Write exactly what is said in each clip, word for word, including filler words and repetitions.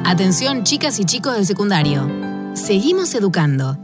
Atención, chicas y chicos del secundario. Seguimos educando.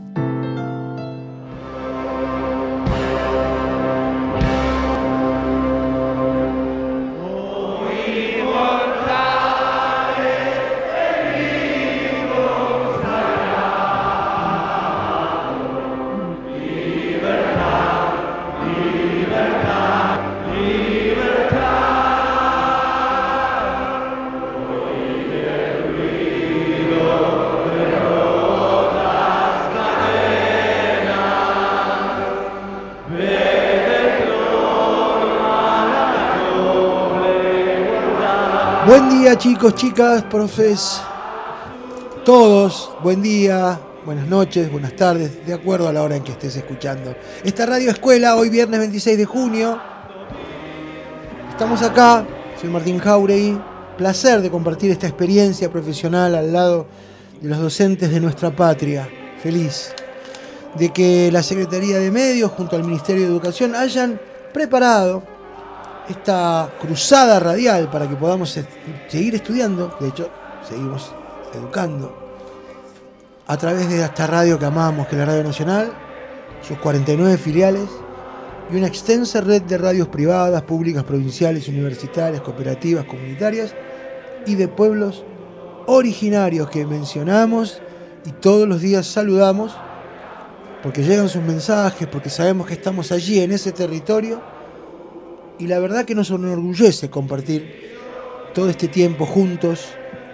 Buen día, chicos, chicas, profes, todos, buen día, buenas noches, buenas tardes, de acuerdo a la hora en que estés escuchando esta radio escuela, hoy viernes veintiséis de junio. Estamos acá, soy Martín Jauregui, placer de compartir esta experiencia profesional al lado de los docentes de nuestra patria. Feliz de que la Secretaría de Medios junto al Ministerio de Educación hayan preparado esta cruzada radial para que podamos seguir estudiando, de hecho seguimos educando a través de esta radio que amamos, que es la Radio Nacional, sus cuarenta y nueve filiales y una extensa red de radios privadas, públicas, provinciales, universitarias, cooperativas, comunitarias y de pueblos originarios que mencionamos y todos los días saludamos porque llegan sus mensajes, porque sabemos que estamos allí en ese territorio. Y la verdad que nos enorgullece compartir todo este tiempo juntos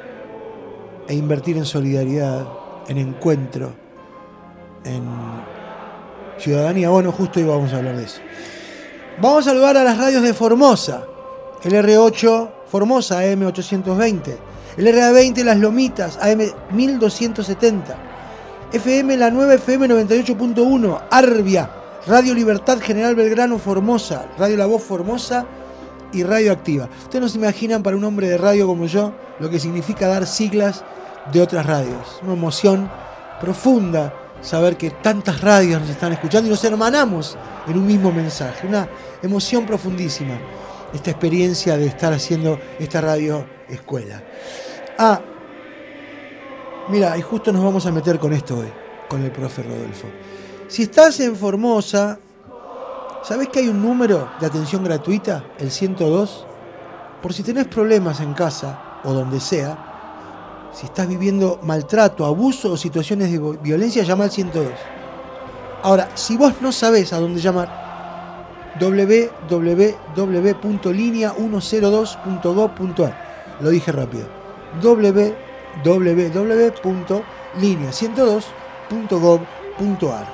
e invertir en solidaridad, en encuentro, en ciudadanía. Bueno, justo hoy vamos a hablar de eso. Vamos a saludar a las radios de Formosa, el erre ocho Formosa A eme ochocientos veinte, el erre a veinte Las Lomitas A eme mil doscientos setenta, efe eme La Nueva Efe Eme noventa y ocho punto uno, Arbia, Radio Libertad General Belgrano Formosa, Radio La Voz Formosa y Radio Activa. Ustedes no se imaginan para un hombre de radio como yo lo que significa dar siglas de otras radios. Una emoción profunda saber que tantas radios nos están escuchando y nos hermanamos en un mismo mensaje. Una emoción profundísima esta experiencia de estar haciendo esta radio escuela. Ah, mira, y justo nos vamos a meter con esto hoy, con el profe Rodolfo. Si estás en Formosa, ¿sabés que hay un número de atención gratuita, el ciento dos? Por si tenés problemas en casa o donde sea, si estás viviendo maltrato, abuso o situaciones de violencia, llama al ciento dos. Ahora, si vos no sabés a dónde llamar, doble u doble u doble u punto línea ciento dos punto gov punto ar. Lo dije rápido. doble u doble u doble u punto línea ciento dos punto gov punto ar.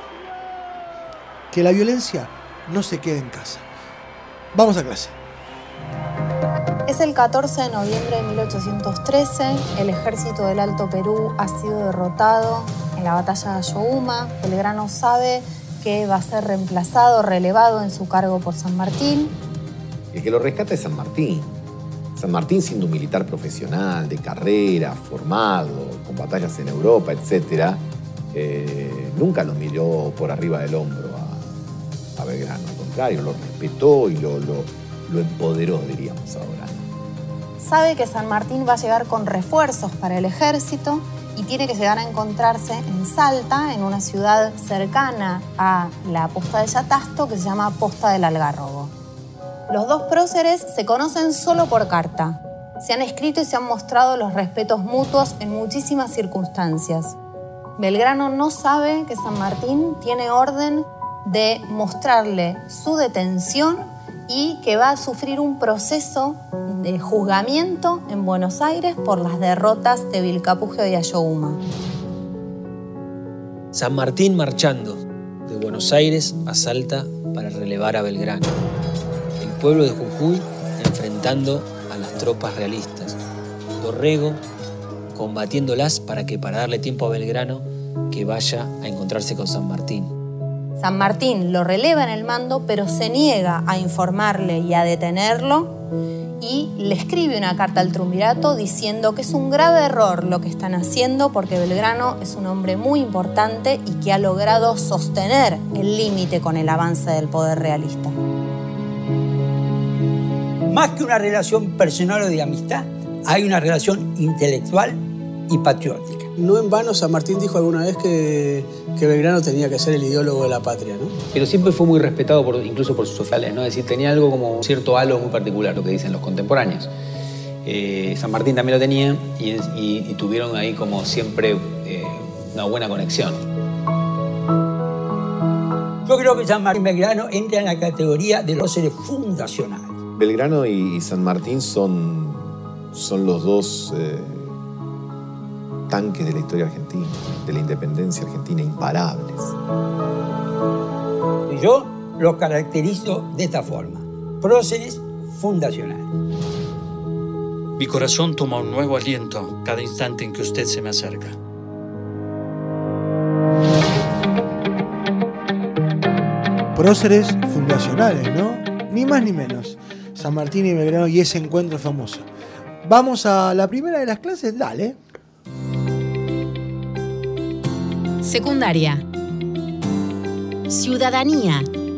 Que la violencia no se quede en casa. Vamos a clase. Es el catorce de noviembre de mil ochocientos trece. El ejército del Alto Perú ha sido derrotado en la batalla de Ayohuma. Belgrano sabe que va a ser reemplazado, relevado en su cargo por San Martín. El que lo rescata es San Martín. San Martín, siendo un militar profesional, de carrera, formado, con batallas en Europa, etcétera, eh, nunca lo miró por arriba del hombro a, a Belgrano. Al contrario, lo respetó y lo, lo, lo empoderó, diríamos ahora. Sabe que San Martín va a llegar con refuerzos para el ejército y tiene que llegar a encontrarse en Salta, en una ciudad cercana a la posta de Yatasto que se llama Posta del Algarrobo. Los dos próceres se conocen solo por carta. Se han escrito y se han mostrado los respetos mutuos en muchísimas circunstancias. Belgrano no sabe que San Martín tiene orden de mostrarle su detención y que va a sufrir un proceso de juzgamiento en Buenos Aires por las derrotas de Vilcapugio y Ayohuma. San Martín marchando de Buenos Aires a Salta para relevar a Belgrano. El pueblo de Jujuy enfrentando a las tropas realistas. Dorrego combatiéndolas para que para darle tiempo a Belgrano que vaya a encontrarse con San Martín. San Martín lo releva en el mando, pero se niega a informarle y a detenerlo y le escribe una carta al triunvirato diciendo que es un grave error lo que están haciendo porque Belgrano es un hombre muy importante y que ha logrado sostener el límite con el avance del poder realista. Más que una relación personal o de amistad, hay una relación intelectual y patriótica. No en vano San Martín dijo alguna vez que, que Belgrano tenía que ser el ideólogo de la patria, ¿no? Pero siempre fue muy respetado por, incluso por sus sociales, ¿no? Es decir, tenía algo como cierto halo muy particular, lo que dicen los contemporáneos. Eh, San Martín también lo tenía y, y, y tuvieron ahí como siempre eh, una buena conexión. Yo creo que San Martín y Belgrano entran en la categoría de los seres fundacionales. Belgrano y San Martín son, son los dos eh, tanques de la historia argentina, de la independencia argentina, imparables. Y yo los caracterizo de esta forma: próceres fundacionales. Mi corazón toma un nuevo aliento cada instante en que usted se me acerca. Próceres fundacionales, ¿no? Ni más ni menos. San Martín y Belgrano y ese encuentro famoso. Vamos a la primera de las clases, dale. Secundaria. Ciudadanía.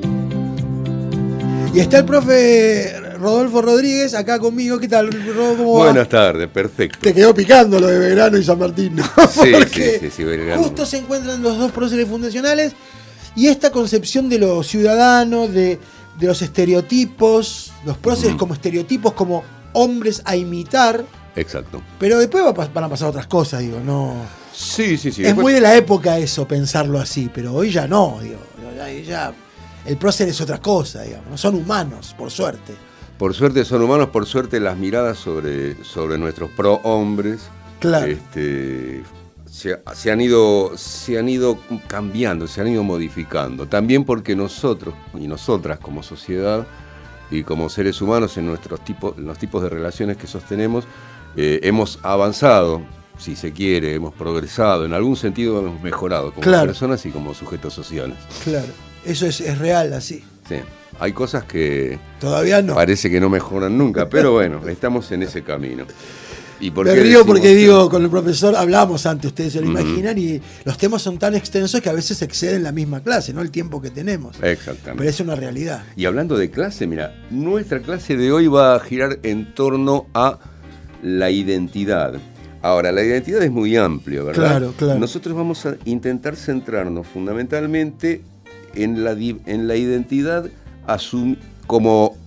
Y está el profe Rodolfo Rodríguez acá conmigo. ¿Qué tal, Rodolfo? ¿Cómo va? Buenas tardes, perfecto. Te quedó picando lo de Belgrano y San Martín, ¿no? Sí, Porque sí, sí, sí, Belgrano. Justo se encuentran los dos próceres fundacionales y esta concepción de lo ciudadano, de, de los estereotipos, los próceres uh-huh. como estereotipos, como hombres a imitar. Exacto. Pero después va, van a pasar otras cosas, digo, no. Sí, sí, sí. Es después... muy de la época eso, pensarlo así, pero hoy ya no, digo. Ya, ya el prócer es otra cosa, digamos. No son humanos, por suerte. Por suerte son humanos, por suerte las miradas sobre, sobre nuestros prohombres. Claro. Este, se, se, han ido, se han ido cambiando, se han ido modificando. También porque nosotros y nosotras como sociedad y como seres humanos en nuestros tipos, en los tipos de relaciones que sostenemos, eh, hemos avanzado, si se quiere, hemos progresado, en algún sentido hemos mejorado como claro. personas y como sujetos sociales. Claro, eso es, es real así. Sí, hay cosas que todavía no. Parece que no mejoran nunca, pero bueno, estamos en ese camino. ¿Y por Me qué río porque que... digo, con el profesor hablamos antes, ustedes se lo uh-huh. imaginan, y los temas son tan extensos que a veces exceden la misma clase, ¿no? El tiempo que tenemos. Exactamente. Pero es una realidad. Y hablando de clase, mira, nuestra clase de hoy va a girar en torno a la identidad. Ahora, la identidad es muy amplio, ¿verdad? Claro, claro. Nosotros vamos a intentar centrarnos fundamentalmente en la, en la identidad asum- como...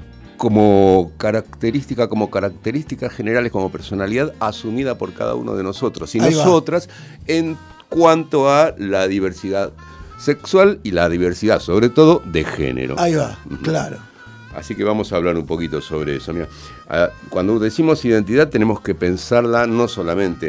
como característica, como características generales, como personalidad asumida por cada uno de nosotros y Ahí nosotras va. En cuanto a la diversidad sexual y la diversidad, sobre todo, de género. Ahí va, uh-huh. claro. Así que vamos a hablar un poquito sobre eso. Mira, cuando decimos identidad tenemos que pensarla no solamente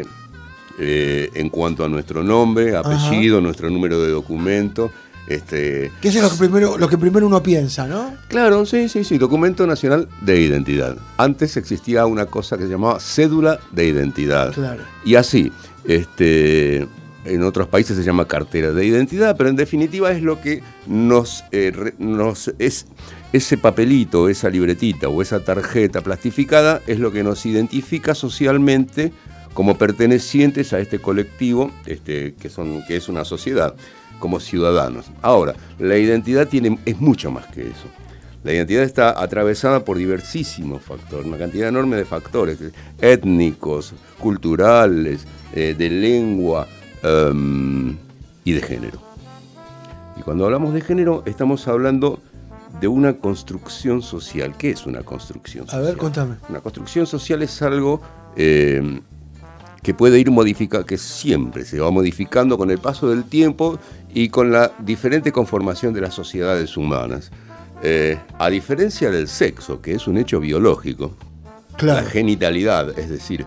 eh, en cuanto a nuestro nombre, apellido, Ajá. nuestro número de documento. Este, que eso es lo que, primero, lo que primero uno piensa, ¿no? Claro, sí, sí, sí, documento nacional de identidad. Antes existía una cosa que se llamaba cédula de identidad. Claro. Y así, este, en otros países se llama cartera de identidad, pero en definitiva es lo que nos, eh, nos es ese papelito, esa libretita o esa tarjeta plastificada es lo que nos identifica socialmente como pertenecientes a este colectivo, este, que son, que es una sociedad, como ciudadanos. Ahora, la identidad tiene, es mucho más que eso. La identidad está atravesada por diversísimos factores, una cantidad enorme de factores étnicos, culturales, eh, de lengua um, y de género. Y cuando hablamos de género, estamos hablando de una construcción social. ¿Qué es una construcción social? A ver, contame. Una construcción social es algo eh, que puede ir modificando, que siempre se va modificando con el paso del tiempo y con la diferente conformación de las sociedades humanas. Eh, a diferencia del sexo, que es un hecho biológico, claro. La genitalidad, es decir,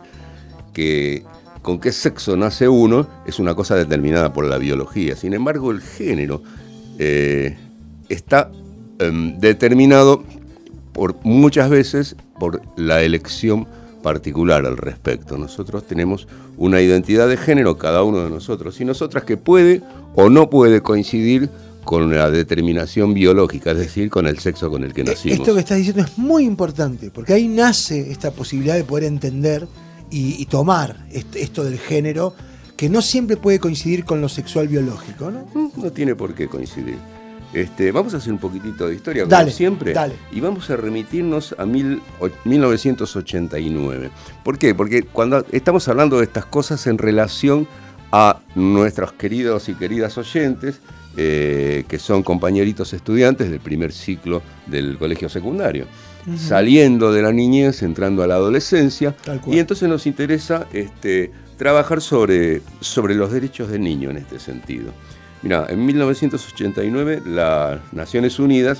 que con qué sexo nace uno, es una cosa determinada por la biología. Sin embargo, el género eh, está eh, determinado por, muchas veces por la elección particular al respecto. Nosotros tenemos una identidad de género, cada uno de nosotros y nosotras, que puede o no puede coincidir con la determinación biológica, es decir, con el sexo con el que nacimos. Esto que estás diciendo es muy importante, porque ahí nace esta posibilidad de poder entender y, y tomar este, esto del género, que no siempre puede coincidir con lo sexual biológico, ¿no? No tiene por qué coincidir. Este, vamos a hacer un poquitito de historia, como Dale, siempre, dale. y vamos a remitirnos a mil, mil novecientos ochenta y nueve. ¿Por qué? Porque cuando estamos hablando de estas cosas en relación a nuestros queridos y queridas oyentes, eh, que son compañeritos estudiantes del primer ciclo del colegio secundario, uh-huh. saliendo de la niñez, entrando a la adolescencia, y entonces nos interesa este, trabajar sobre, sobre los derechos del niño en este sentido. Mirá, en mil novecientos ochenta y nueve las Naciones Unidas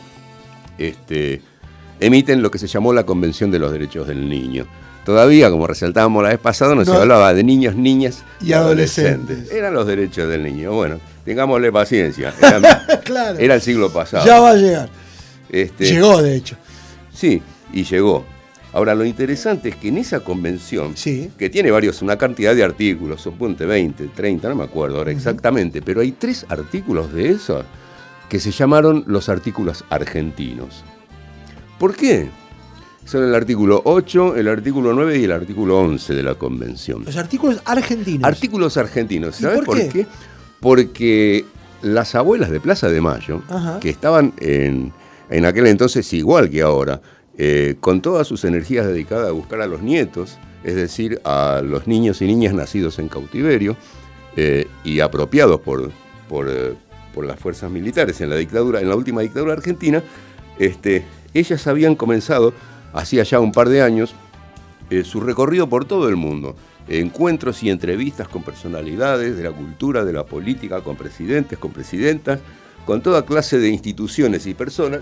este, emiten lo que se llamó la Convención de los Derechos del Niño. Todavía, como resaltábamos la vez pasada, no, no se hablaba de niños, niñas y, y adolescentes. adolescentes. Eran los derechos del niño. Bueno, tengámosle paciencia. Era, claro. Era el siglo pasado. Ya va a llegar. Este, llegó, de hecho. Sí, y llegó. Ahora, lo interesante es que en esa convención, sí. que tiene varios, una cantidad de artículos, suponte veinte, treinta, no me acuerdo ahora uh-huh. exactamente, pero hay tres artículos de esos que se llamaron los artículos argentinos. ¿Por qué? Son el artículo ocho, el artículo nueve y el artículo once de la convención. Los artículos argentinos. Artículos argentinos. ¿Sabes por, por qué? qué? Porque las abuelas de Plaza de Mayo, Ajá. que estaban en, en aquel entonces igual que ahora, Eh, con todas sus energías dedicadas a buscar a los nietos, es decir, a los niños y niñas nacidos en cautiverio eh, y apropiados por, por, eh, por las fuerzas militares en la dictadura, en la última dictadura argentina, este, ellas habían comenzado, hacía ya un par de años, eh, su recorrido por todo el mundo, encuentros y entrevistas con personalidades de la cultura, de la política, con presidentes, con presidentas, con toda clase de instituciones y personas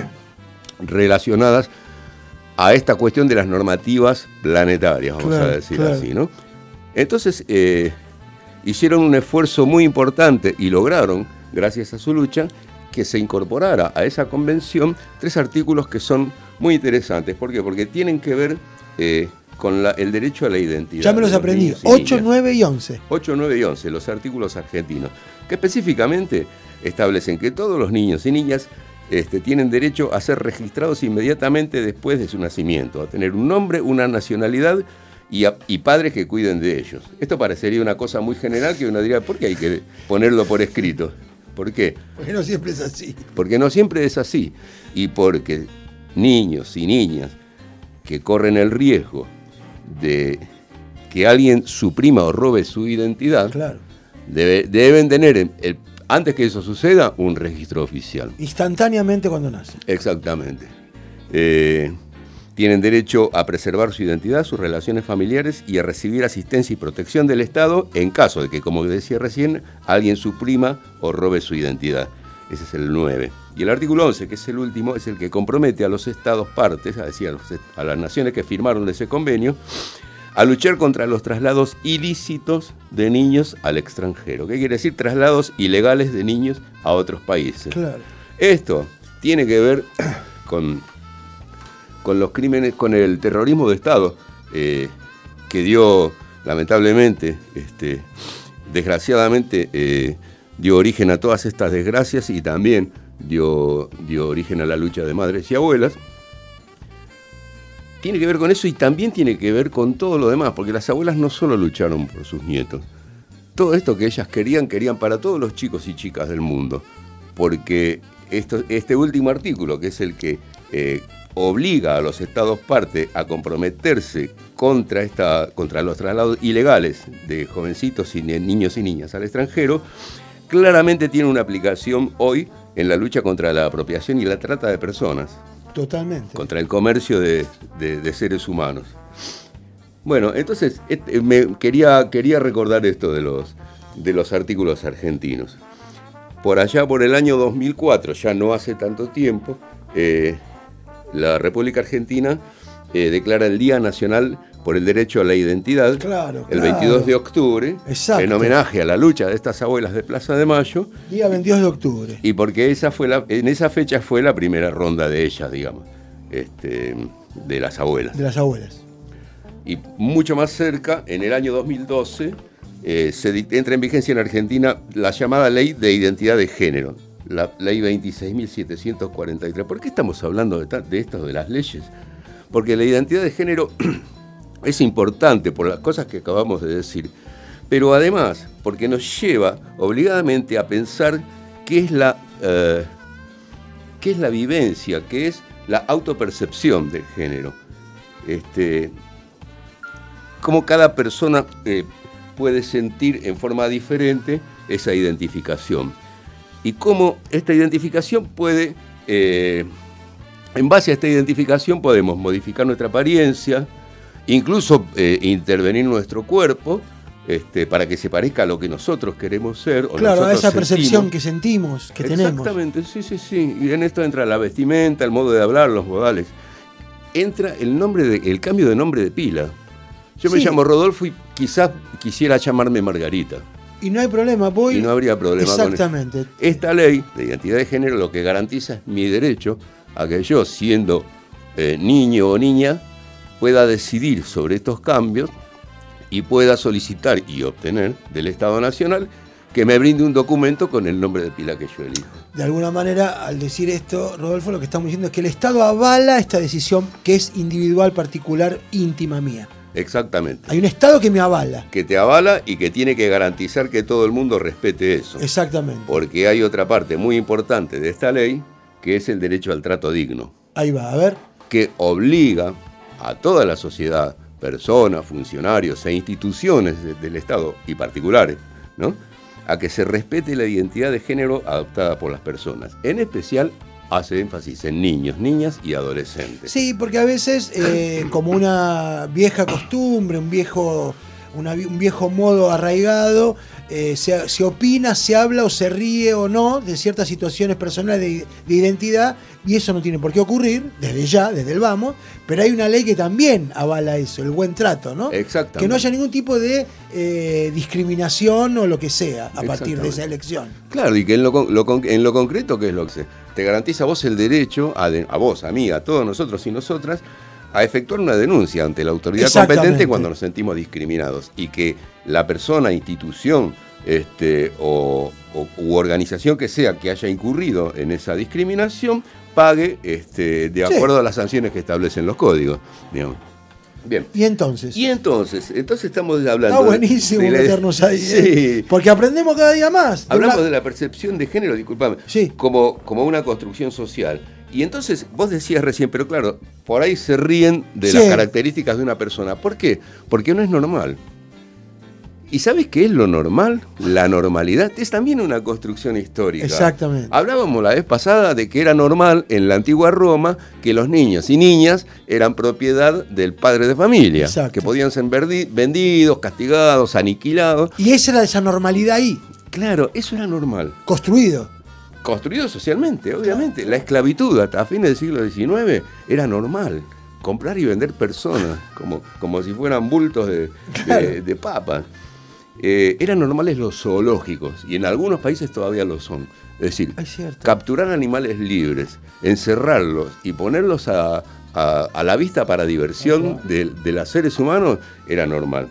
relacionadas a esta cuestión de las normativas planetarias, vamos claro, a decir claro. así, ¿no? Entonces, eh, hicieron un esfuerzo muy importante y lograron, gracias a su lucha, que se incorporara a esa convención tres artículos que son muy interesantes. ¿Por qué? Porque tienen que ver eh, con la, el derecho a la identidad. Ya me los aprendí, ocho, nueve y once. ocho, nueve y once, los artículos argentinos, que específicamente establecen que todos los niños y niñas Este, tienen derecho a ser registrados inmediatamente después de su nacimiento, a tener un nombre, una nacionalidad y, a, y padres que cuiden de ellos. Esto parecería una cosa muy general que uno diría, ¿por qué hay que ponerlo por escrito? ¿Por qué? Porque no siempre es así. Porque no siempre es así. Y porque niños y niñas que corren el riesgo de que alguien suprima o robe su identidad, claro. debe, deben tener el, el antes que eso suceda, un registro oficial. Instantáneamente cuando nace. Exactamente. Eh, tienen derecho a preservar su identidad, sus relaciones familiares y a recibir asistencia y protección del Estado en caso de que, como decía recién, alguien suprima o robe su identidad. Ese es el nueve. Y el artículo once, que es el último, es el que compromete a los Estados partes, es decir, a las naciones que firmaron ese convenio, a luchar contra los traslados ilícitos de niños al extranjero. ¿Qué quiere decir? Traslados ilegales de niños a otros países. Claro. Esto tiene que ver con, con los crímenes, con el terrorismo de Estado, eh, que dio, lamentablemente, este, desgraciadamente, eh, dio origen a todas estas desgracias y también dio, dio origen a la lucha de madres y abuelas. Tiene que ver con eso y también tiene que ver con todo lo demás, porque las abuelas no solo lucharon por sus nietos. Todo esto que ellas querían, querían para todos los chicos y chicas del mundo. Porque esto, este último artículo, que es el que eh, obliga a los Estados parte a comprometerse contra, esta, contra los traslados ilegales de jovencitos y niños y niñas al extranjero, claramente tiene una aplicación hoy en la lucha contra la apropiación y la trata de personas. Totalmente. Contra el comercio de, de, de seres humanos. Bueno, entonces este, me quería, quería recordar esto de los, de los artículos argentinos. Por allá, por el año dos mil cuatro, ya no hace tanto tiempo, eh, la República Argentina eh, declara el Día Nacional por el Derecho a la Identidad, claro, el claro. veintidós de octubre, exacto. en homenaje a la lucha de estas abuelas de Plaza de Mayo. Día veintidós de octubre. Y porque esa fue la, en esa fecha fue la primera ronda de ellas, digamos, este, de las abuelas. De las abuelas. Y mucho más cerca, en el año dos mil doce, eh, se entra en vigencia en Argentina la llamada Ley de Identidad de Género, la Ley veintiséis mil setecientos cuarenta y tres. ¿Por qué estamos hablando de, de esto, de las leyes? Porque la identidad de género es importante por las cosas que acabamos de decir, pero además porque nos lleva obligadamente a pensar qué es la, eh, qué es la vivencia, qué es la autopercepción del género. Este, cómo cada persona eh, puede sentir en forma diferente esa identificación. Y cómo esta identificación puede, eh, en base a esta identificación podemos modificar nuestra apariencia, incluso eh, intervenir nuestro cuerpo, Este, para que se parezca a lo que nosotros queremos ser. O claro, a esa sentimos. percepción que sentimos, que tenemos. Exactamente, sí, sí, sí. Y en esto entra la vestimenta, el modo de hablar, los modales. Entra el nombre de, el cambio de nombre de pila. Yo sí. me llamo Rodolfo y quizás quisiera llamarme Margarita. Y no hay problema, voy... Y no habría problema Exactamente. con eso. Esta ley de identidad de género lo que garantiza es mi derecho a que yo, siendo eh, niño o niña, pueda decidir sobre estos cambios y pueda solicitar y obtener del Estado Nacional que me brinde un documento con el nombre de pila que yo elijo. De alguna manera, al decir esto, Rodolfo, lo que estamos diciendo es que el Estado avala esta decisión que es individual, particular, íntima mía. Exactamente. Hay un Estado que me avala. Que te avala y que tiene que garantizar que todo el mundo respete eso. Exactamente. Porque hay otra parte muy importante de esta ley, que es el derecho al trato digno. Ahí va, a ver. Que obliga a toda la sociedad, personas, funcionarios e instituciones de, del Estado y particulares, ¿no?, a que se respete la identidad de género adoptada por las personas. En especial hace énfasis en niños, niñas y adolescentes. Sí, porque a veces, eh, como una vieja costumbre, un viejo, una, un viejo modo arraigado, eh, se, se opina, se habla o se ríe o no de ciertas situaciones personales de, de identidad, y eso no tiene por qué ocurrir, desde ya, desde el vamos, pero hay una ley que también avala eso, el buen trato, ¿no? Exactamente. Que no haya ningún tipo de eh, discriminación o lo que sea a partir de esa elección. Claro, y que en lo, lo, en lo concreto, ¿qué es lo que se? Te garantiza a vos el derecho, a, de, a vos, a mí, a todos nosotros y nosotras, a efectuar una denuncia ante la autoridad competente cuando nos sentimos discriminados, y que la persona, institución este, o, o u organización que sea que haya incurrido en esa discriminación pague este, de acuerdo sí. a las sanciones que establecen los códigos, digamos. Bien. ¿Y entonces? Y entonces, entonces estamos hablando... Está buenísimo de, de meternos ahí. Sí. ¿eh? Porque aprendemos cada día más. Hablamos de, de la percepción de género, disculpame, sí. como, como una construcción social. Y entonces, vos decías recién, pero claro, por ahí se ríen de sí. las características de una persona. ¿Por qué? Porque no es normal. ¿Y sabes qué es lo normal? La normalidad es también una construcción histórica. Exactamente. Hablábamos la vez pasada de que era normal en la antigua Roma que los niños y niñas eran propiedad del padre de familia. Exacto. Que podían ser vendidos, castigados, aniquilados. Y esa era esa normalidad ahí. Claro, eso era normal. Construido. Construido socialmente, obviamente. La esclavitud hasta fines del siglo diecinueve era normal. Comprar y vender personas, como, como si fueran bultos de, claro. de, de papas. Eh, eran normales los zoológicos, y en algunos países todavía lo son. Es decir, es capturar animales libres, encerrarlos y ponerlos a, a, a la vista para diversión de, de los seres humanos era normal.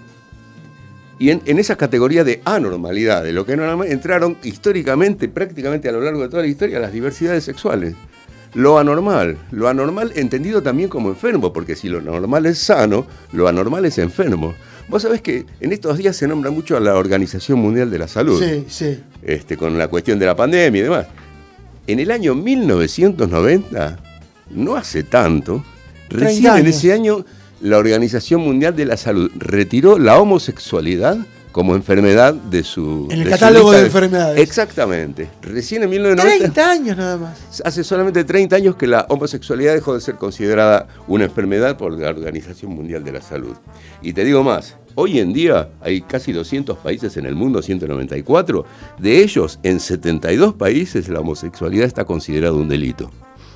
Y en, en esa categoría de anormalidad, de lo que no normal, entraron históricamente, prácticamente a lo largo de toda la historia, las diversidades sexuales. Lo anormal, lo anormal entendido también como enfermo, porque si lo normal es sano, lo anormal es enfermo. Vos sabés que en estos días se nombra mucho a la Organización Mundial de la Salud. Sí, sí. Este, con la cuestión de la pandemia y demás. En el año mil novecientos noventa, no hace tanto, recién en ese año la Organización Mundial de la Salud retiró la homosexualidad como enfermedad de su... En el de catálogo de, de enfermedades. Exactamente. Recién en mil novecientos noventa... treinta años nada más. Hace solamente treinta años que la homosexualidad dejó de ser considerada una enfermedad por la Organización Mundial de la Salud. Y te digo más, hoy en día hay casi doscientos países en el mundo, ciento noventa y cuatro. De ellos, en setenta y dos países la homosexualidad está considerada un delito.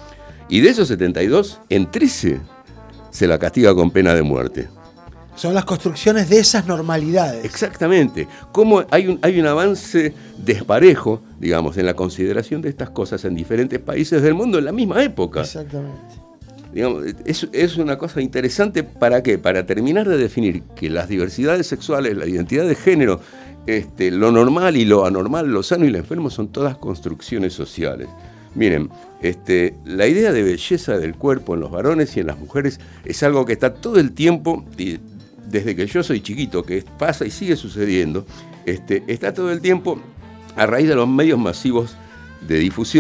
Y de esos setenta y dos, en trece se la castiga con pena de muerte. Son las construcciones de esas normalidades. Exactamente. Cómo hay un, hay un avance desparejo, digamos, en la consideración de estas cosas en diferentes países del mundo en la misma época. Exactamente. Digamos, es, es una cosa interesante. ¿Para qué? Para terminar de definir que las diversidades sexuales, la identidad de género, este, lo normal y lo anormal, lo sano y lo enfermo son todas construcciones sociales. Miren, este, la idea de belleza del cuerpo en los varones y en las mujeres es algo que está todo el tiempo... desde que yo soy chiquito, que pasa y sigue sucediendo, este, está todo el tiempo a raíz de los medios masivos de difusión,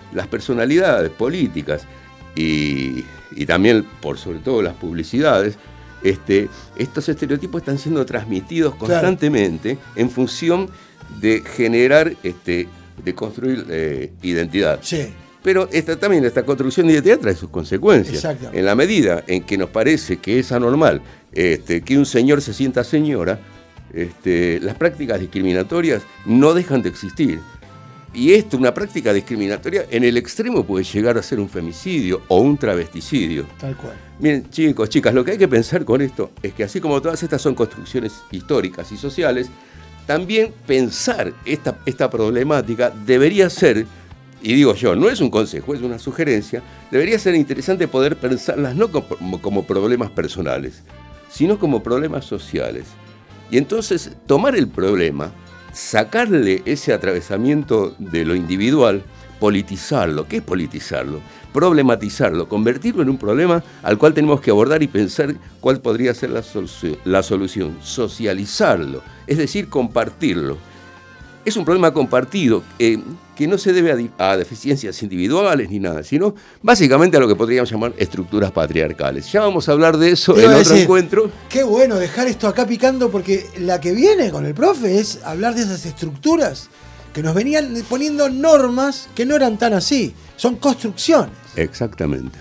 las personalidades políticas y, y también, por sobre todo, las publicidades, este, estos estereotipos están siendo transmitidos constantemente, claro, en función de generar, este, de construir eh, identidad. Sí. Pero esta, también esta construcción de identidad trae sus consecuencias. En la medida en que nos parece que es anormal este, que un señor se sienta señora, este, las prácticas discriminatorias no dejan de existir. Y esto, una práctica discriminatoria, en el extremo puede llegar a ser un femicidio o un travesticidio. Tal cual. Miren, chicos, chicas, lo que hay que pensar con esto es que así como todas estas son construcciones históricas y sociales, también pensar esta, esta problemática debería ser, y digo yo, no es un consejo, es una sugerencia, debería ser interesante poder pensarlas no como, como problemas personales, sino como problemas sociales. Y entonces tomar el problema, sacarle ese atravesamiento de lo individual, politizarlo. ¿Qué es politizarlo? Problematizarlo, convertirlo en un problema al cual tenemos que abordar y pensar cuál podría ser la, solu- la solución. Socializarlo, es decir, compartirlo. Es un problema compartido eh, que no se debe a, di- a deficiencias individuales ni nada, sino básicamente a lo que podríamos llamar estructuras patriarcales. Ya vamos a hablar de eso en otro decir, encuentro. Qué bueno dejar esto acá picando, porque la que viene con el profe es hablar de esas estructuras que nos venían poniendo normas que no eran tan así. Son construcciones. Exactamente.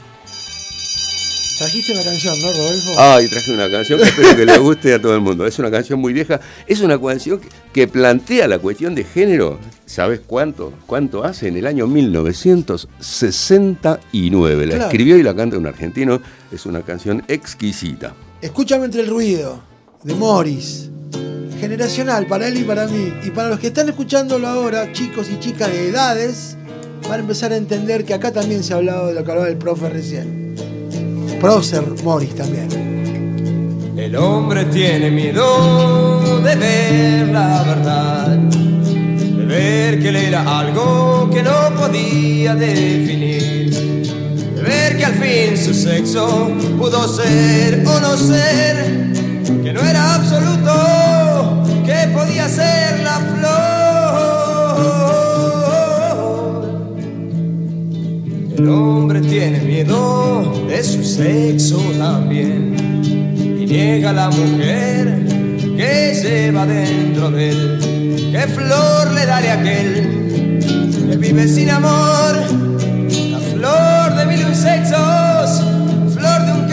Trajiste una canción, ¿no, Rodolfo? Ay, traje una canción que espero que le guste a todo el mundo. Es una canción muy vieja. Es una canción que, que plantea la cuestión de género. ¿Sabes cuánto? ¿Cuánto hace? En el año mil novecientos sesenta y nueve. La claro. escribió y la canta un argentino. Es una canción exquisita. Escúchame entre el ruido, de Morris. Generacional para él y para mí. Y para los que están escuchándolo ahora, chicos y chicas de edades, van a empezar a entender que acá también se ha hablado de lo que hablaba el profe recién. Prócer Morris también. El hombre tiene miedo de ver la verdad, de ver que él era algo que no podía definir, de ver que al fin su sexo pudo ser o no ser, que no era absoluto, que podía ser la flor. El hombre tiene miedo de su sexo también y niega a la mujer que lleva dentro de él. ¿Qué flor le daré a aquel que vive sin amor? La flor de mil y un sexos, flor de un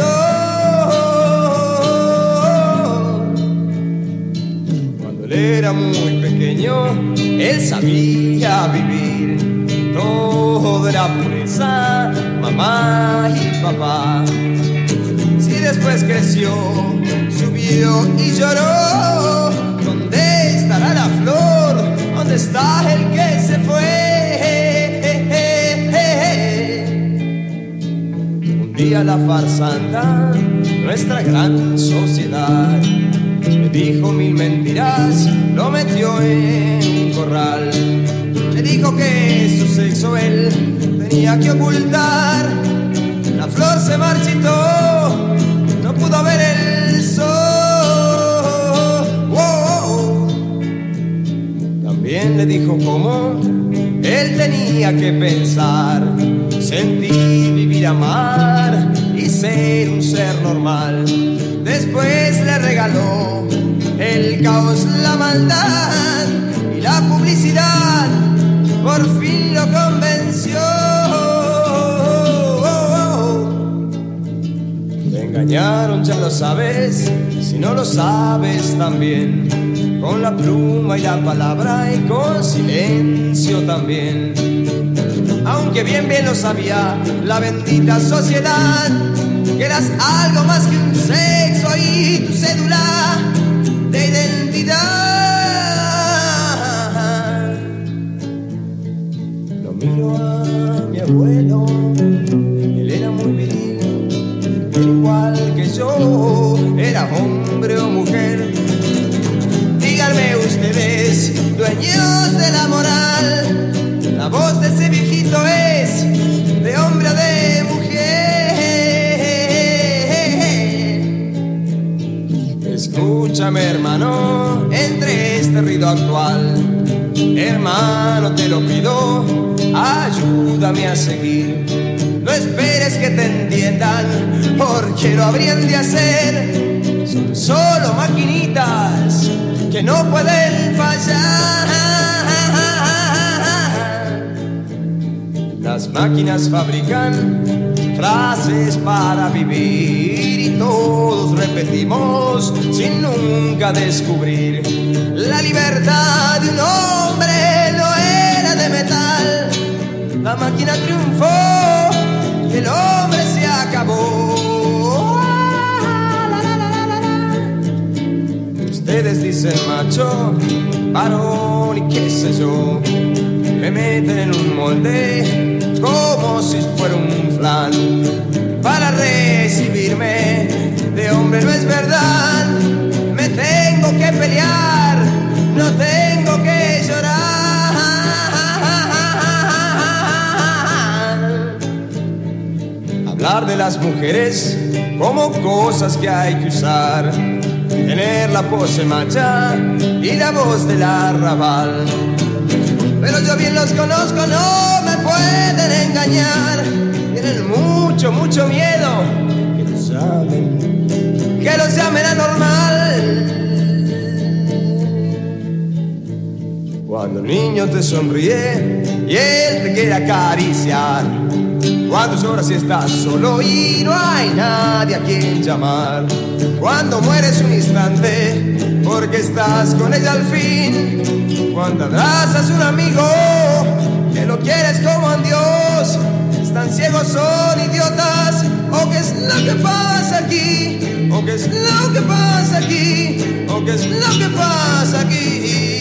creador. Cuando él era muy pequeño, él sabía vivir. Todo era pureza, mamá y papá. Si después creció, subió y lloró, ¿dónde estará la flor? ¿Dónde está el que se fue? Un día la farsanta, nuestra gran sociedad, le dijo mil mentiras, lo metió en un corral. Le dijo que su sexo él tenía que ocultar. La flor se marchitó, no pudo ver el sol. Wow. También le dijo cómo él tenía que pensar, sentir, vivir, amar y ser un ser normal. Después le regaló el caos, la maldad y la publicidad. Por fin lo convenció. Te engañaron, ya lo sabes. Si no lo sabes también, con la pluma y la palabra y con silencio también. Aunque bien bien lo sabía la bendita sociedad, que eras algo más que un sexo y tu cédula de identidad. Miro a mi abuelo, él era muy viril, era igual que yo, era hombre o mujer. Díganme ustedes, dueños de la moral, la voz de ese viejito es de hombre o de mujer. Escúchame, hermano, entre este ruido actual, hermano, te lo pido, ayúdame a seguir. No esperes que te entiendan, porque lo habrían de hacer. Son solo maquinitas que no pueden fallar. Las máquinas fabrican frases para vivir y todos repetimos sin nunca descubrir. La libertad de un hombre no era de metal. La máquina triunfó y el hombre se acabó. Ustedes dicen macho, varón y qué sé yo. Me meten en un molde como si fuera un flan para recibirme de hombre. No es verdad, me tengo que pelear, no tengo que llorar. Hablar de las mujeres como cosas que hay que usar, tener la pose macha y la voz del arrabal. Pero yo bien los conozco, no me pueden engañar. Tienen mucho, mucho miedo que los llamen, que los llamen anormal. Cuando un niño te sonríe y él te quiere acariciar, cuando lloras y estás solo y no hay nadie a quien llamar, cuando mueres un instante porque estás con ella al fin, cuando abrazas a un amigo que lo quieres como a Dios, están ciegos, son idiotas. ¿O qué es lo que pasa aquí? ¿O qué es lo que pasa aquí? ¿O qué es lo que pasa aquí?